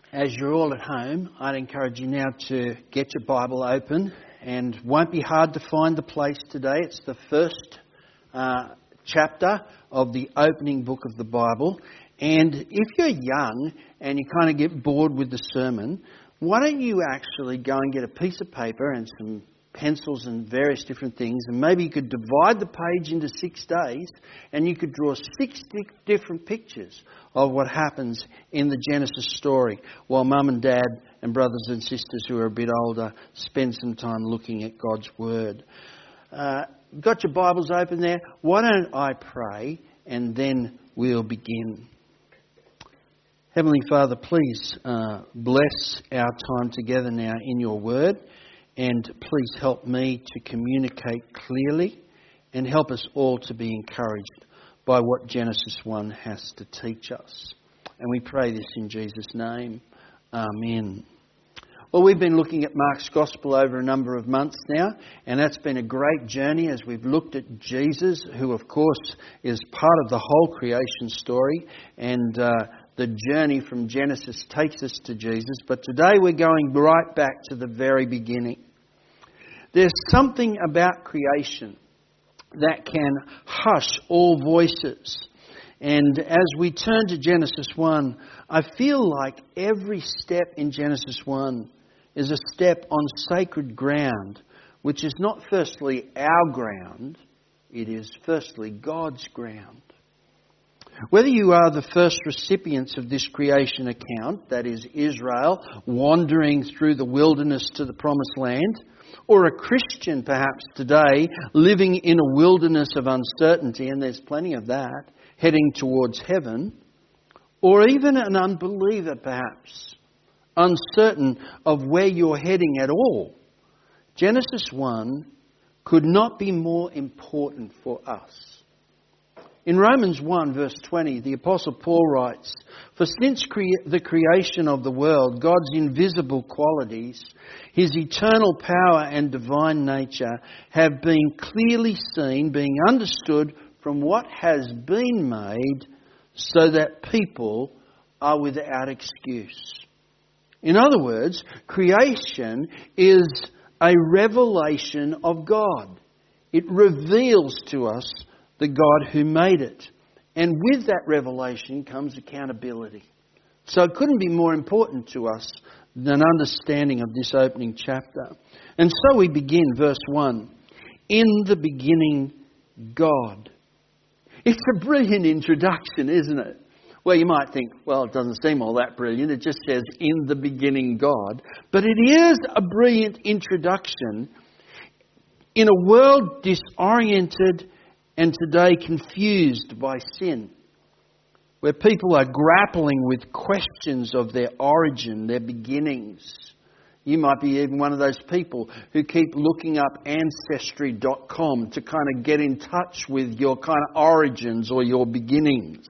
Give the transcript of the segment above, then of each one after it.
As you're all at home, I'd encourage you now to get your Bible open, and won't be hard to find the place today. It's the first chapter of the opening book of the Bible. And if you're young and you kind of get bored with the sermon, why don't you actually go and get a piece of paper and some pencils and various different things, and maybe you could divide the page into 6 days and you could draw 6 different pictures of what happens in the Genesis story while mum and dad and brothers and sisters who are a bit older spend some time looking at God's Word. Got your Bibles open there? Why don't I pray and then we'll begin. Heavenly Father, please bless our time together now in your Word. And please help me to communicate clearly and help us all to be encouraged by what Genesis 1 has to teach us. And we pray this in Jesus' name. Amen. Well, we've been looking at Mark's Gospel over a number of months now, and that's been a great journey as we've looked at Jesus, who of course is part of the whole creation story, and the journey from Genesis takes us to Jesus. But today we're going right back to the very beginning. There's something about creation that can hush all voices. And as we turn to Genesis 1, I feel like every step in Genesis 1 is a step on sacred ground, which is not firstly our ground, it is firstly God's ground. Whether you are the first recipients of this creation account, that is Israel wandering through the wilderness to the promised land, or a Christian perhaps today living in a wilderness of uncertainty, and there's plenty of that, heading towards heaven, or even an unbeliever perhaps, uncertain of where you're heading at all, Genesis 1 could not be more important for us. In Romans 1 verse 20, the Apostle Paul writes, "For since the creation of the world, God's invisible qualities, His eternal power and divine nature have been clearly seen, being understood from what has been made, so that people are without excuse." In other words, creation is a revelation of God. It reveals to us the God who made it. And with that revelation comes accountability. So it couldn't be more important to us than understanding of this opening chapter. And so we begin, verse 1. In the beginning, God. It's a brilliant introduction, isn't it? Well, you might think, well, it doesn't seem all that brilliant. It just says, in the beginning, God. But it is a brilliant introduction in a world disoriented and today confused by sin, where people are grappling with questions of their origin, their beginnings. You might be even one of those people who keep looking up Ancestry.com to kind of get in touch with your kind of origins or your beginnings.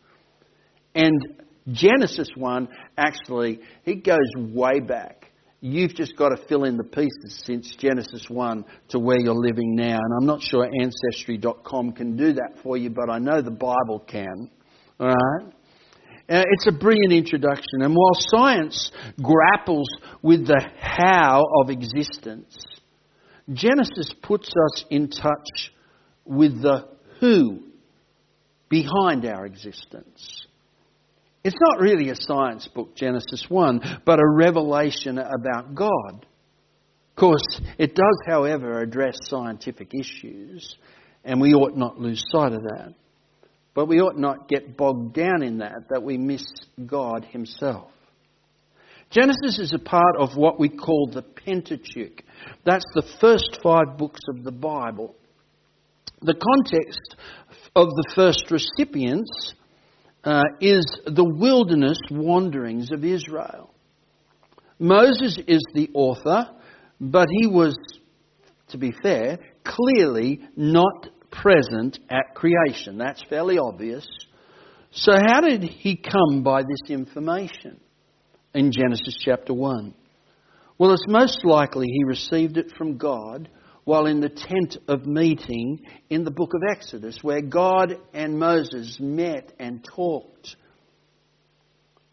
And Genesis 1, actually, it goes way back. You've just got to fill in the pieces since Genesis 1 to where you're living now. And I'm not sure Ancestry.com can do that for you, but I know the Bible can. All right? It's a brilliant introduction. And while science grapples with the how of existence, Genesis puts us in touch with the who behind our existence. It's not really a science book, Genesis 1, but a revelation about God. Of course, it does, however, address scientific issues, and we ought not lose sight of that. But we ought not get bogged down in that we miss God Himself. Genesis is a part of what we call the Pentateuch. That's the first 5 books of the Bible. The context of the first recipients is the wilderness wanderings of Israel. Moses is the author, but he was, to be fair, clearly not present at creation. That's fairly obvious. So how did he come by this information in Genesis chapter 1? Well, it's most likely he received it from God while in the tent of meeting in the book of Exodus, where God and Moses met and talked.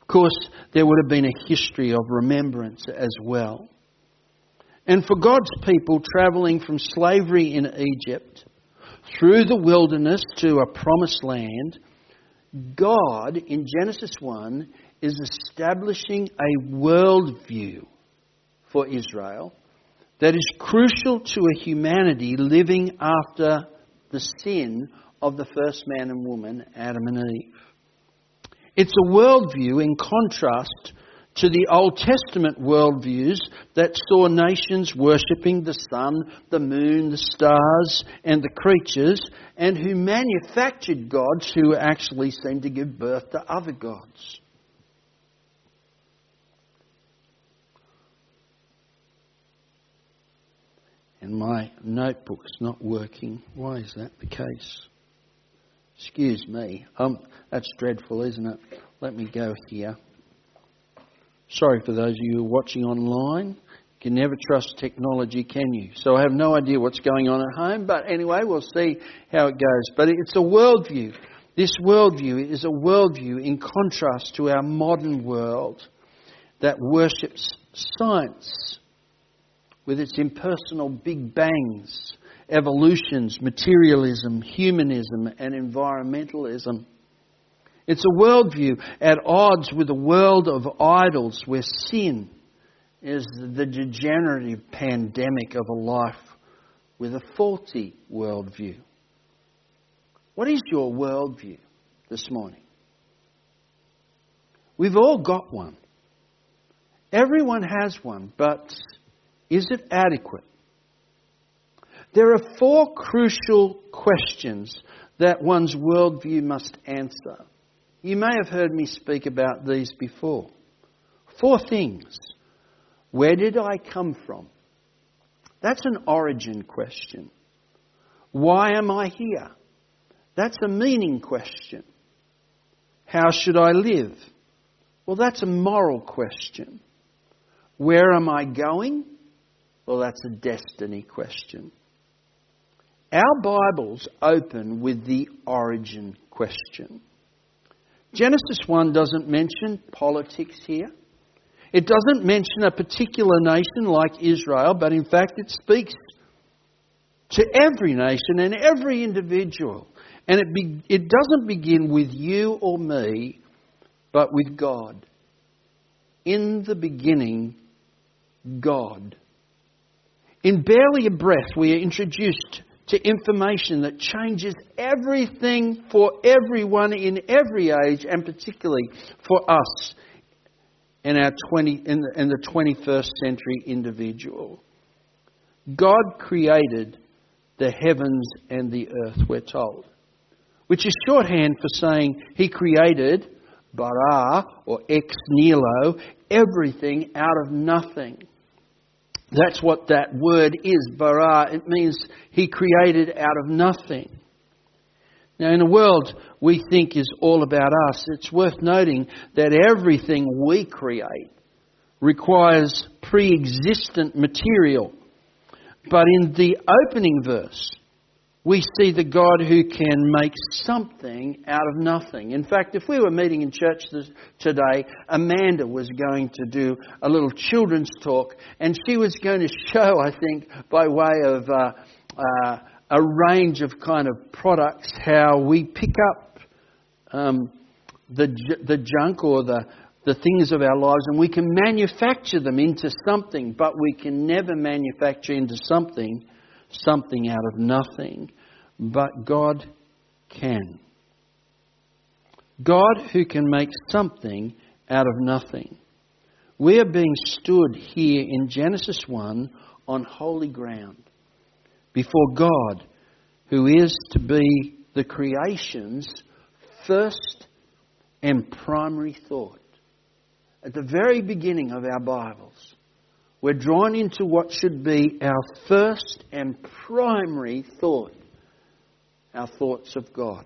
course, there would have been a history of remembrance as well. And for God's people travelling from slavery in Egypt through the wilderness to a promised land, God, in Genesis 1, is establishing a worldview for Israel that is crucial to a humanity living after the sin of the first man and woman, Adam and Eve. It's a worldview in contrast to the Old Testament worldviews that saw nations worshipping the sun, the moon, the stars and the creatures, and who manufactured gods who actually seemed to give birth to other gods. And my notebook's not working. Why is that the case? Excuse me. That's dreadful, isn't it? Let me go here. Sorry for those of you who are watching online. You can never trust technology, can you? So I have no idea what's going on at home. But anyway, we'll see how it goes. But it's a worldview. This worldview is a worldview in contrast to our modern world that worships science with its impersonal big bangs, evolutions, materialism, humanism and environmentalism. It's a worldview at odds with a world of idols where sin is the degenerative pandemic of a life with a faulty worldview. What is your worldview this morning? We've all got one. Everyone has one, but is it adequate? There are 4 crucial questions that one's worldview must answer. You may have heard me speak about these before. 4 things. Where did I come from? That's an origin question. Why am I here? That's a meaning question. How should I live? Well, that's a moral question. Where am I going? Well, that's a destiny question. Our Bibles open with the origin question. Genesis 1 doesn't mention politics here. It doesn't mention a particular nation like Israel, but in fact it speaks to every nation and every individual. And it doesn't begin with you or me, but with God. In the beginning, God. In barely a breath, we are introduced to information that changes everything for everyone in every age, and particularly for us in the 21st century individual. God created the heavens and the earth, we're told, which is shorthand for saying He created bara or ex nihilo, everything out of nothing. That's what that word is, bara. It means He created out of nothing. Now, in a world we think is all about us, it's worth noting that everything we create requires pre-existent material. But in the opening verse, we see the God who can make something out of nothing. In fact, if we were meeting in church today, Amanda was going to do a little children's talk, and she was going to show, I think, by way of a range of kind of products, how we pick up the junk or the things of our lives, and we can manufacture them into something, but we can never manufacture into something out of nothing. But God can. God who can make something out of nothing. We are being stood here in Genesis 1 on holy ground before God, who is to be the creation's first and primary thought. At the very beginning of our Bibles, we're drawn into what should be our first and primary thought, our thoughts of God.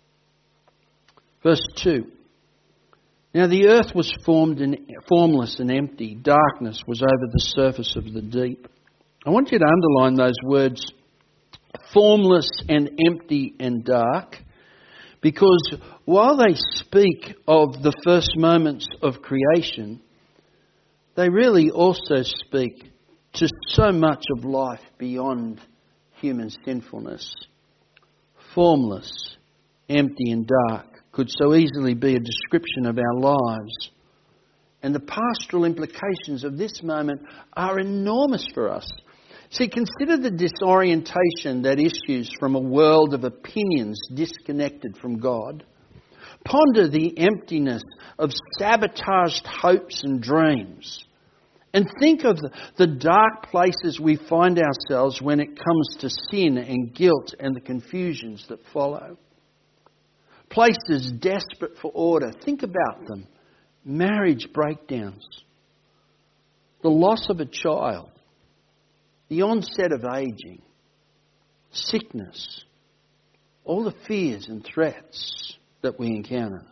Verse 2. Now the earth was formless and empty. Darkness was over the surface of the deep. I want you to underline those words, formless and empty and dark, Because while they speak of the first moments of creation, they really also speak to so much of life beyond human sinfulness. Formless, empty and dark could so easily be a description of our lives. And the pastoral implications of this moment are enormous for us. See, consider the disorientation that issues from a world of opinions disconnected from God. Ponder the emptiness of sabotaged hopes and dreams. And think of the dark places we find ourselves when it comes to sin and guilt and the confusions that follow. Places desperate for order. Think about them. Marriage breakdowns. The loss of a child. The onset of aging. Sickness. All the fears and threats that we encounter.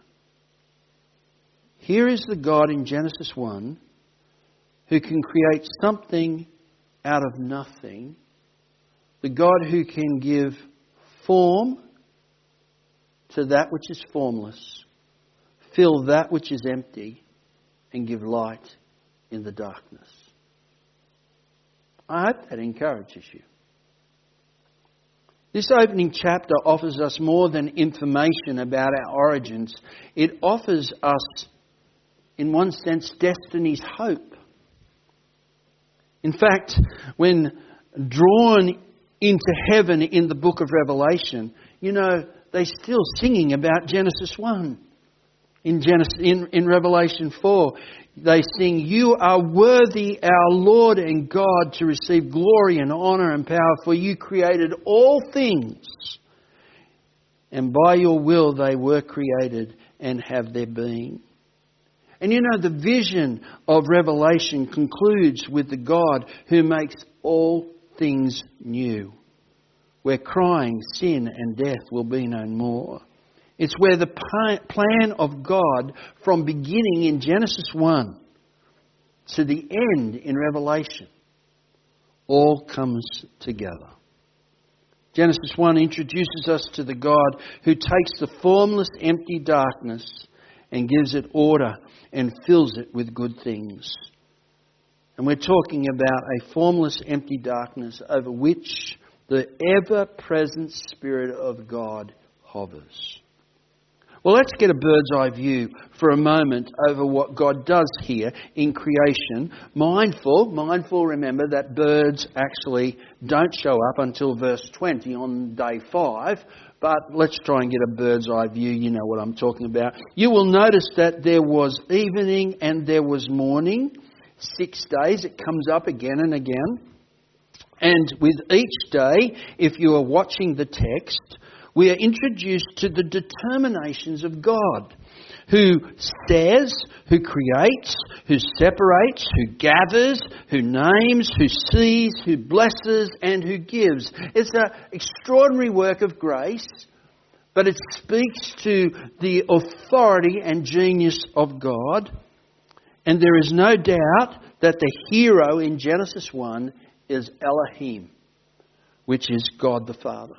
Here is the God in Genesis 1 who can create something out of nothing. The God who can give form to that which is formless, fill that which is empty, and give light in the darkness. I hope that encourages you. This opening chapter offers us more than information about our origins. It offers us, in one sense, destiny's hope. In fact, when drawn into heaven in the book of Revelation, they're still singing about Genesis 1. In Revelation 4, they sing, "You are worthy, our Lord and God, to receive glory and honour and power, for you created all things, and by your will they were created and have their being." And the vision of Revelation concludes with the God who makes all things new, where crying, sin and death will be no more. It's where the plan of God from beginning in Genesis 1 to the end in Revelation all comes together. Genesis 1 introduces us to the God who takes the formless, empty darkness and gives it order and fills it with good things. And we're talking about a formless, empty darkness over which the ever-present Spirit of God hovers. Well, let's get a bird's eye view for a moment over what God does here in creation. Mindful, remember, that birds actually don't show up until verse 20 on day 5. But let's try and get a bird's eye view. You know what I'm talking about. You will notice that there was evening and there was morning. 6 days. It comes up again and again. And with each day, if you are watching the text, we are introduced to the determinations of God, who says, who creates, who separates, who gathers, who names, who sees, who blesses, and who gives. It's an extraordinary work of grace, but it speaks to the authority and genius of God. And there is no doubt that the hero in Genesis 1 is Elohim, which is God the Father.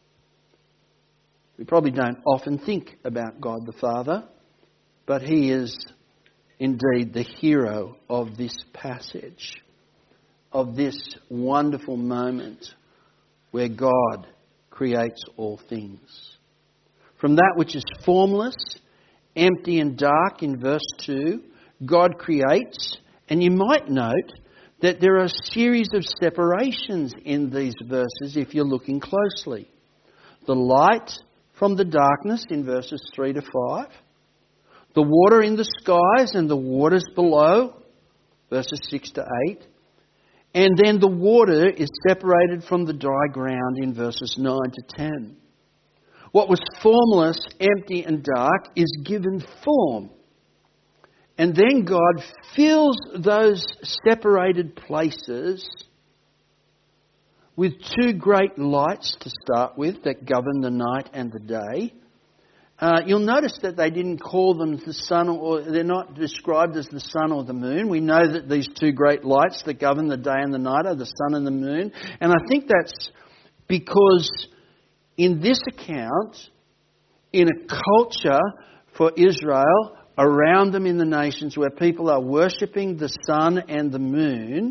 We probably don't often think about God the Father, but He is indeed the hero of this passage, of this wonderful moment where God creates all things. From that which is formless, empty and dark in verse 2, God creates, and you might note that there are a series of separations in these verses if you're looking closely. The light from the darkness in verses 3 to 5. The water in the skies and the waters below, verses 6 to 8. And then the water is separated from the dry ground in verses 9 to 10. What was formless, empty and dark is given form. And then God fills those separated places with two great lights to start with that govern the night and the day. You'll notice that they didn't call them the sun, or they're not described as the sun or the moon. We know that these two great lights that govern the day and the night are the sun and the moon. And I think that's because in this account, in a culture for Israel around them in the nations where people are worshipping the sun and the moon,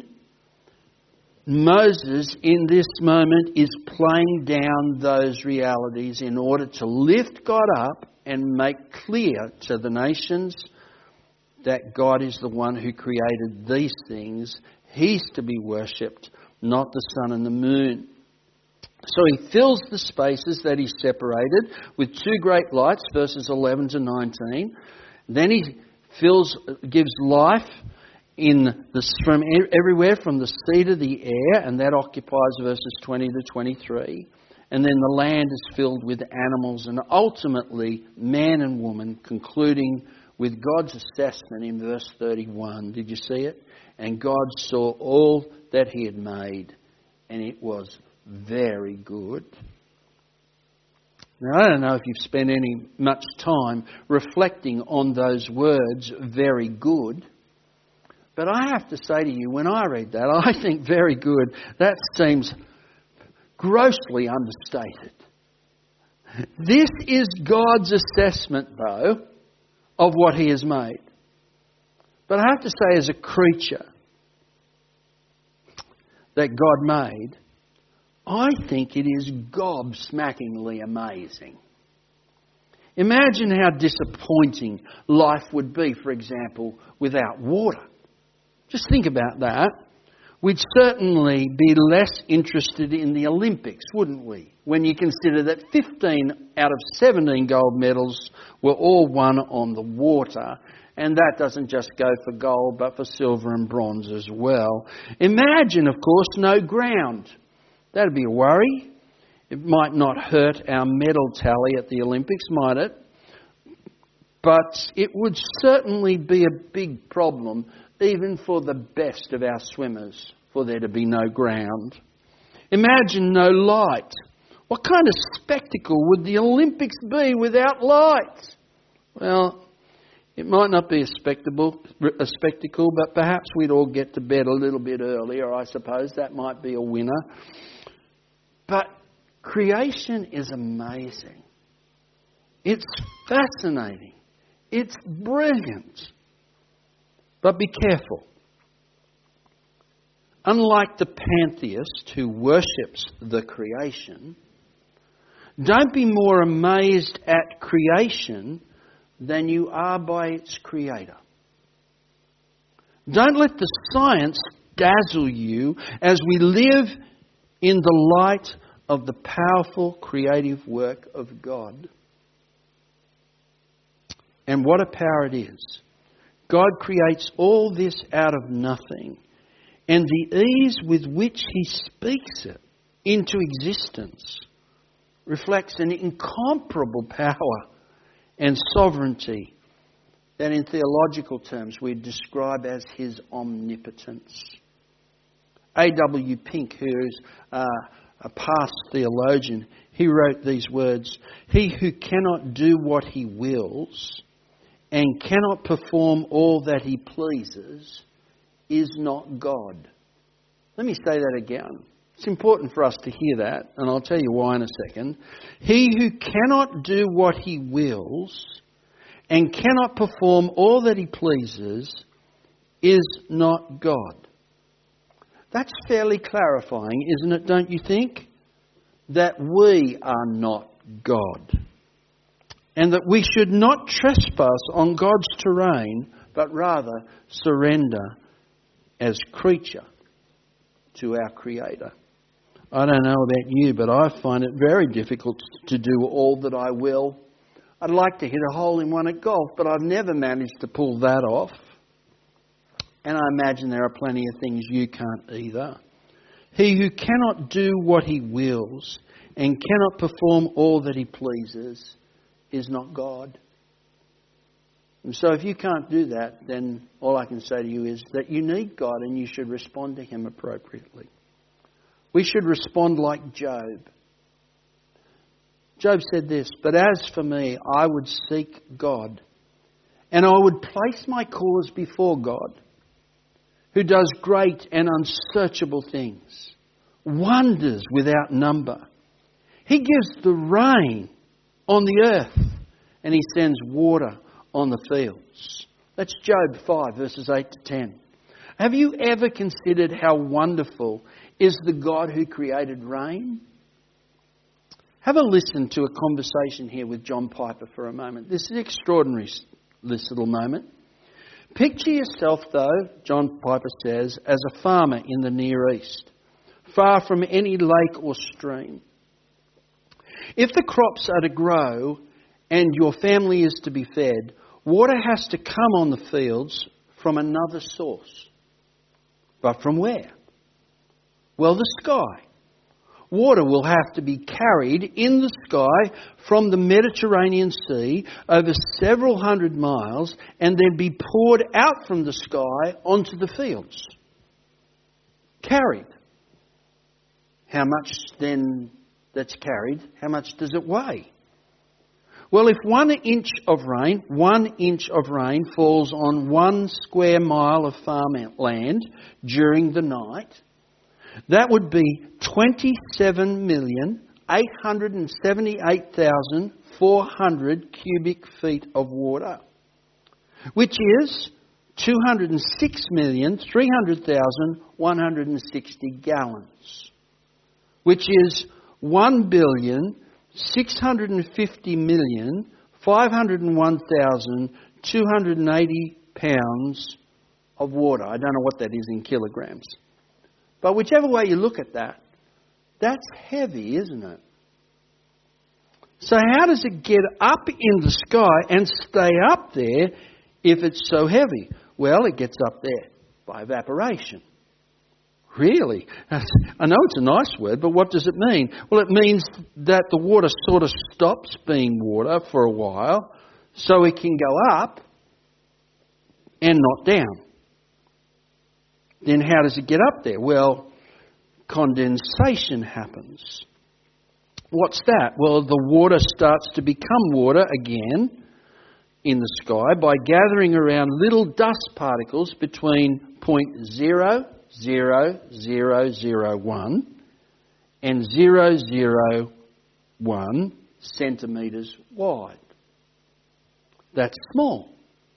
Moses in this moment is playing down those realities in order to lift God up and make clear to the nations that God is the one who created these things. He's to be worshipped, not the sun and the moon. So he fills the spaces that he separated with two great lights, verses 11 to 19. Then he gives life from everywhere from the sea to the air, and that occupies verses 20 to 23. And then the land is filled with animals, and ultimately man and woman, concluding with God's assessment in verse 31. Did you see it? And God saw all that he had made, and it was very good. Now, I don't know if you've spent much time reflecting on those words, very good. But I have to say to you, when I read that, I think very good, that seems grossly understated. This is God's assessment, though, of what he has made. But I have to say, as a creature that God made, I think it is gobsmackingly amazing. Imagine how disappointing life would be, for example, without water. Just think about that. We'd certainly be less interested in the Olympics, wouldn't we? When you consider that 15 out of 17 gold medals were all won on the water. And that doesn't just go for gold, but for silver and bronze as well. Imagine, of course, no ground. That'd be a worry. It might not hurt our medal tally at the Olympics, might it? But it would certainly be a big problem, even for the best of our swimmers, for there to be no ground. Imagine no light. What kind of spectacle would the Olympics be without light? Well, it might not be a spectacle, but perhaps we'd all get to bed a little bit earlier, I suppose. That might be a winner. But creation is amazing. It's fascinating. It's brilliant. But be careful. Unlike the pantheist who worships the creation, don't be more amazed at creation than you are by its creator. Don't let the science dazzle you as we live in the light of the powerful creative work of God. And what a power it is. God creates all this out of nothing, and the ease with which he speaks it into existence reflects an incomparable power and sovereignty that in theological terms we describe as his omnipotence. A.W. Pink, who's a past theologian, he wrote these words: "He who cannot do what he wills and cannot perform all that he pleases is not God." Let me say that again. It's important for us to hear that, and I'll tell you why in a second. He who cannot do what he wills and cannot perform all that he pleases is not God. That's fairly clarifying, isn't it, don't you think? That we are not God. And that we should not trespass on God's terrain, but rather surrender as creature to our Creator. I don't know about you, but I find it very difficult to do all that I will. I'd like to hit a hole in one at golf, but I've never managed to pull that off. And I imagine there are plenty of things you can't either. He who cannot do what he wills and cannot perform all that he pleases is not God. And so if you can't do that, then all I can say to you is that you need God and you should respond to him appropriately. We should respond like Job. Job said this: "But as for me, I would seek God, and I would place my cause before God, who does great and unsearchable things, wonders without number. He gives the rain on the earth. and He sends water on the fields. That's Job 5, verses 8 to 10. Have you ever considered how wonderful is the God who created rain? Have a listen to a conversation here with John Piper for a moment. This is extraordinary, this little moment. Picture yourself, though, John Piper says, as a farmer in the Near East, far from any lake or stream. If the crops are to grow and your family is to be fed, water has to come on the fields from another source. But from where? Well, the sky. Water will have to be carried in the sky from the Mediterranean Sea over several hundred miles and then be poured out from the sky onto the fields. Carried. How much then that's carried, how much does it weigh? Well, if 1 inch of rain falls on 1 square mile of farmland during the night, that would be 27,878,400 cubic feet of water, which is 206,300,160 gallons, which is 1,650,501,280 pounds of water. I don't know what that is in kilograms. But whichever way you look at that, that's heavy, isn't it? So how does it get up in the sky and stay up there if it's so heavy? Well, it gets up there by evaporation. Really? I know it's a nice word, but what does it mean? Well, it means that the water sort of stops being water for a while so it can go up and not down. Then how does it get up there? Well, condensation happens. What's that? Well, the water starts to become water again in the sky by gathering around little dust particles between 0.00001 and 0.001 centimetres wide. That's small.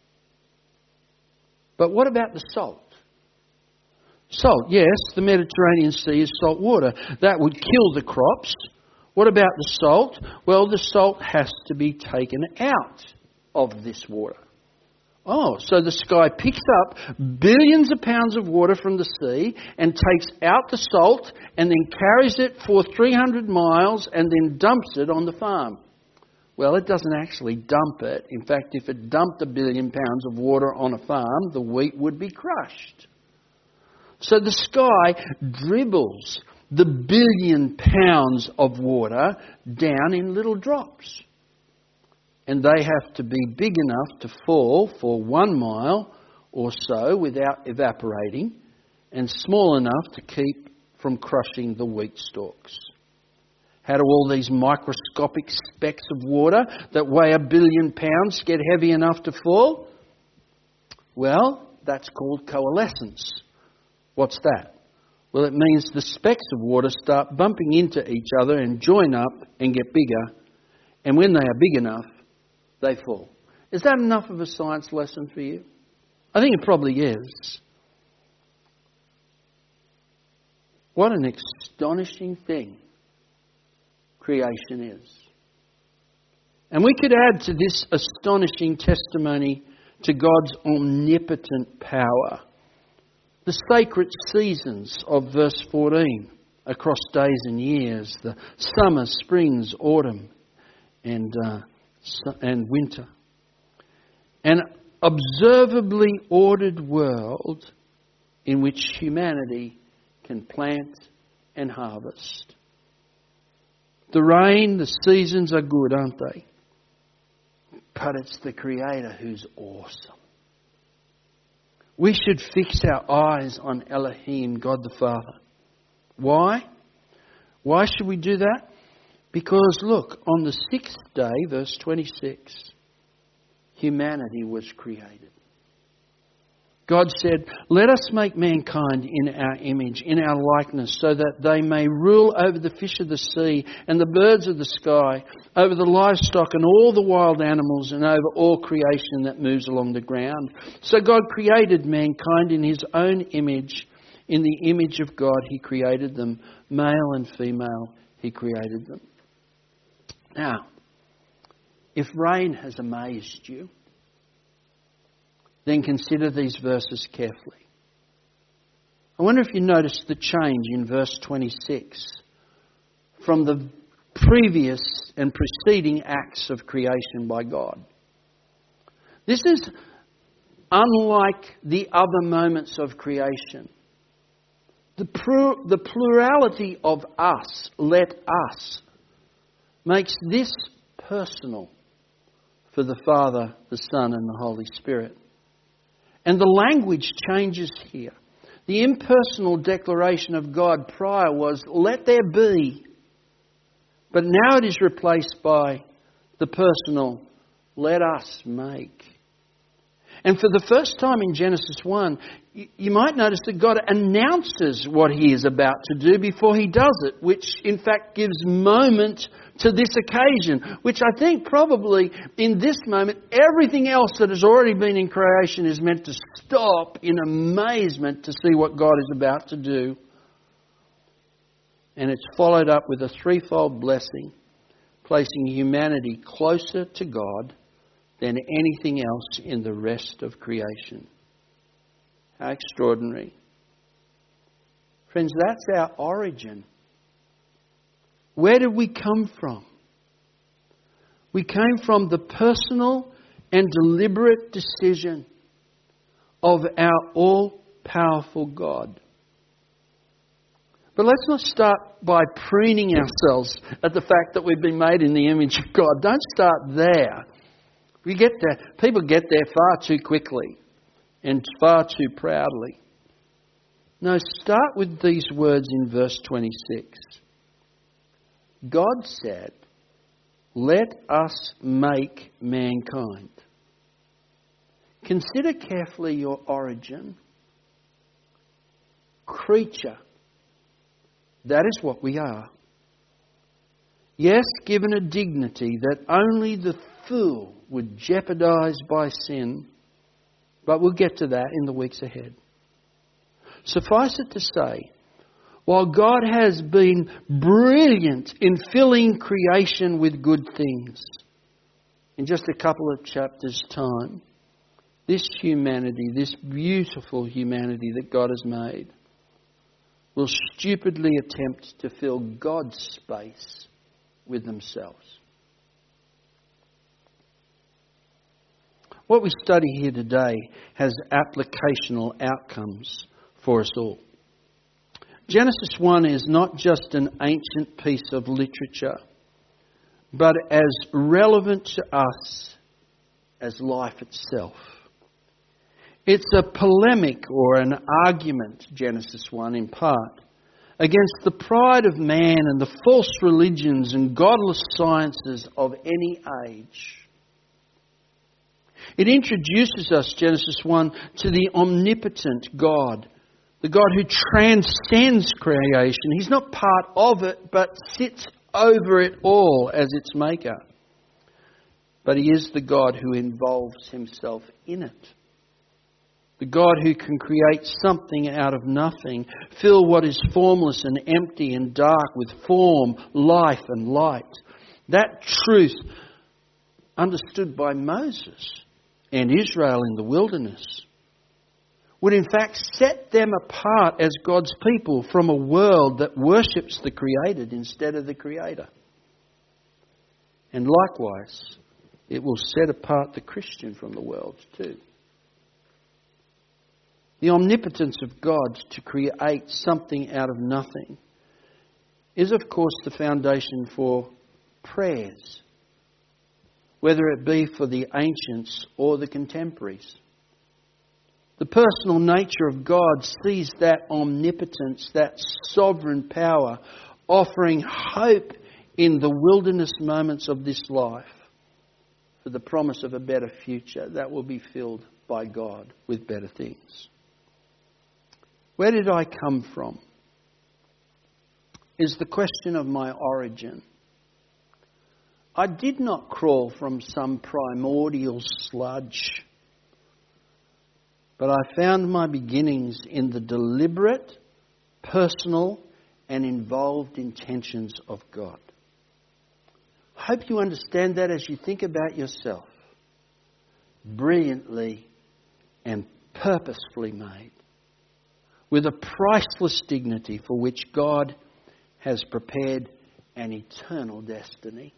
But what about the salt? Salt, yes, the Mediterranean Sea is salt water. That would kill the crops. What about the salt? Well, the salt has to be taken out of this water. Oh, so the sky picks up billions of pounds of water from the sea and takes out the salt and then carries it for 300 miles and then dumps it on the farm. Well, it doesn't actually dump it. In fact, if it dumped 1 billion pounds of water on a farm, the wheat would be crushed. So the sky dribbles the 1 billion pounds of water down in little drops. And they have to be big enough to fall for 1 mile or so without evaporating, and small enough to keep from crushing the wheat stalks. How do all these microscopic specks of water that weigh 1 billion pounds get heavy enough to fall? Well, that's called coalescence. What's that? Well, it means the specks of water start bumping into each other and join up and get bigger. And when they are big enough, they fall. Is that enough of a science lesson for you? I think it probably is. What an astonishing thing creation is. And we could add to this astonishing testimony to God's omnipotent power the sacred seasons of verse 14 across days and years, the summer, springs, autumn and winter. An observably ordered world in which humanity can plant and harvest. The rain, the seasons are good, aren't they? But it's the Creator who's awesome. We should fix our eyes on Elohim, God the Father. Why? Why should we do that? Because look, on the 6th day, verse 26, humanity was created. God said, "Let us make mankind in our image, in our likeness, so that they may rule over the fish of the sea and the birds of the sky, over the livestock and all the wild animals, and over all creation that moves along the ground." So God created mankind in His own image. In the image of God He created them. Male and female He created them. Now, if rain has amazed you, then consider these verses carefully. I wonder if you noticed the change in verse 26 from the previous and preceding acts of creation by God. This is unlike the other moments of creation. The plurality of us, let us, makes this personal for the Father, the Son and the Holy Spirit. And the language changes here. The impersonal declaration of God prior was, "Let there be." But now it is replaced by the personal, "Let us make." And for the first time in Genesis 1, you might notice that God announces what He is about to do before He does it, which in fact gives moment to this occasion, which I think probably in this moment, everything else that has already been in creation is meant to stop in amazement to see what God is about to do. And it's followed up with a threefold blessing, placing humanity closer to God than anything else in the rest of creation. How extraordinary. Friends, that's our origin. Where did we come from? We came from the personal and deliberate decision of our all-powerful God. But let's not start by preening ourselves at the fact that we've been made in the image of God. Don't start there. People get there far too quickly and far too proudly. No, start with these words in verse 26. God said, "Let us make mankind." Consider carefully your origin. Creature. That is what we are. Yes, given a dignity that only the fool would jeopardize by sin. But we'll get to that in the weeks ahead. Suffice it to say, while God has been brilliant in filling creation with good things, in just a couple of chapters' time, this humanity, this beautiful humanity that God has made, will stupidly attempt to fill God's space with themselves. What we study here today has applicational outcomes for us all. Genesis 1 is not just an ancient piece of literature, but as relevant to us as life itself. It's a polemic or an argument, Genesis 1 in part, against the pride of man and the false religions and godless sciences of any age. It introduces us, Genesis 1, to the omnipotent God, the God who transcends creation. He's not part of it, but sits over it all as its maker. But He is the God who involves Himself in it. The God who can create something out of nothing, fill what is formless and empty and dark with form, life and light. That truth, understood by Moses and Israel in the wilderness, would in fact set them apart as God's people from a world that worships the created instead of the Creator. And likewise, it will set apart the Christian from the world too. The omnipotence of God to create something out of nothing is, of course, the foundation for prayers, whether it be for the ancients or the contemporaries. The personal nature of God sees that omnipotence, that sovereign power, offering hope in the wilderness moments of this life for the promise of a better future that will be filled by God with better things. Where did I come from? Is the question of my origin. I did not crawl from some primordial sludge, but I found my beginnings in the deliberate, personal, and involved intentions of God. I hope you understand that as you think about yourself. Brilliantly and purposefully made, with a priceless dignity for which God has prepared an eternal destiny.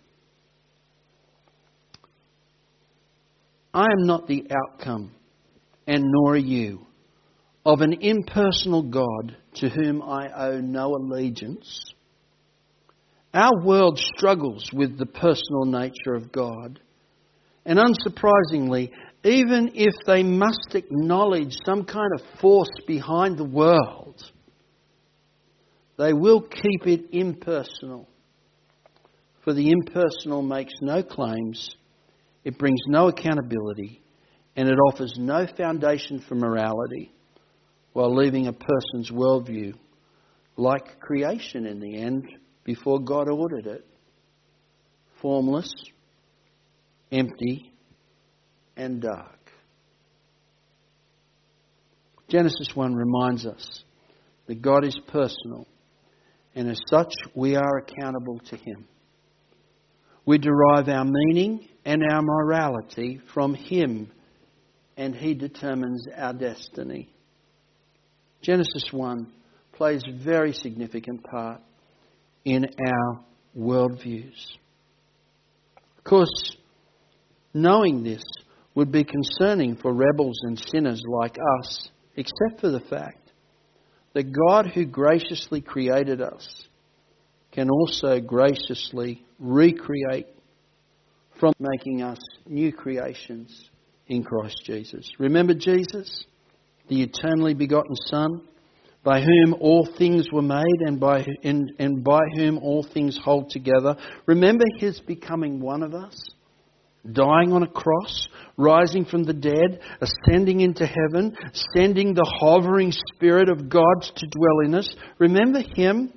I am not the outcome, and nor are you, of an impersonal God to whom I owe no allegiance. Our world struggles with the personal nature of God. And unsurprisingly, even if they must acknowledge some kind of force behind the world, they will keep it impersonal. For the impersonal makes no claims, it brings no accountability, and it offers no foundation for morality, while leaving a person's worldview like creation in the end before God ordered it. Formless, empty, and dark. Genesis 1 reminds us that God is personal, and as such we are accountable to Him. We derive our meaning and our morality from Him, and He determines our destiny. Genesis 1 plays a very significant part in our worldviews. Of course, knowing this would be concerning for rebels and sinners like us, except for the fact that God, who graciously created us, can also graciously recreate from making us new creations in Christ Jesus. Remember Jesus, the eternally begotten Son, by whom all things were made and by whom all things hold together. Remember His becoming one of us, dying on a cross, rising from the dead, ascending into heaven, sending the hovering Spirit of God to dwell in us. Remember Him.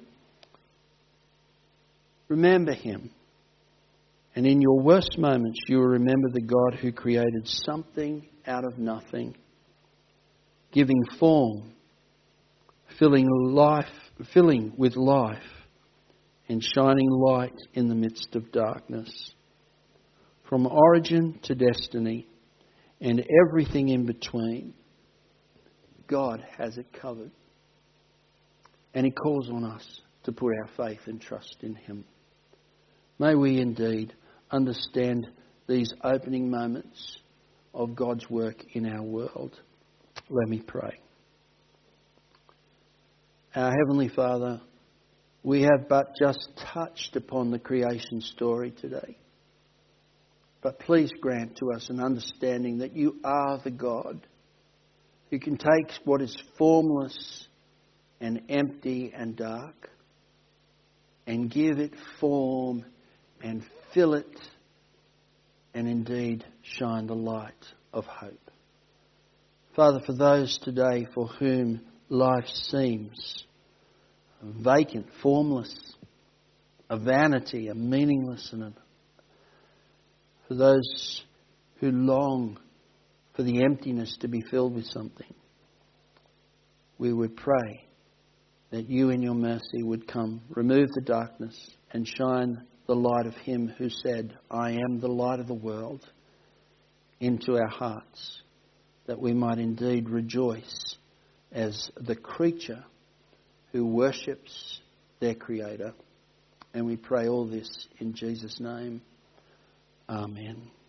Remember Him. And in your worst moments, you will remember the God who created something out of nothing, giving form, filling with life, and shining light in the midst of darkness. From origin to destiny and everything in between, God has it covered. And He calls on us to put our faith and trust in Him. May we indeed understand these opening moments of God's work in our world. Let me pray. Our Heavenly Father, we have but just touched upon the creation story today. But please grant to us an understanding that You are the God who can take what is formless and empty and dark and give it form and fill it and indeed shine the light of hope. Father, for those today for whom life seems vacant, formless, a vanity, a meaningless, and for those who long for the emptiness to be filled with something, we would pray that You in Your mercy would come, remove the darkness and shine the light of Him who said, I am the light of the world, into our hearts, that we might indeed rejoice as the creature who worships their Creator. And we pray all this in Jesus' name. Amen.